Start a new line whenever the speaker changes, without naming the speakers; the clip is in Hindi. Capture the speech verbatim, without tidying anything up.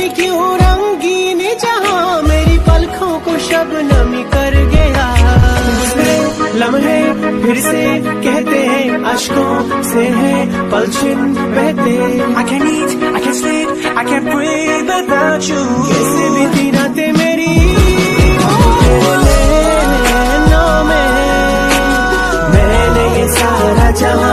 क्यों रंगीन जहां मेरी पलकों को शबनमी कर गया। गुजरे लम्हे फिर से कहते हैं अश्कों से है पलछिन बहते। I can't eat, I can't sleep, I can't breathe without you। कैसे बीती रातें मेरी तेरे नैनों में, मैंने ये सारा जहां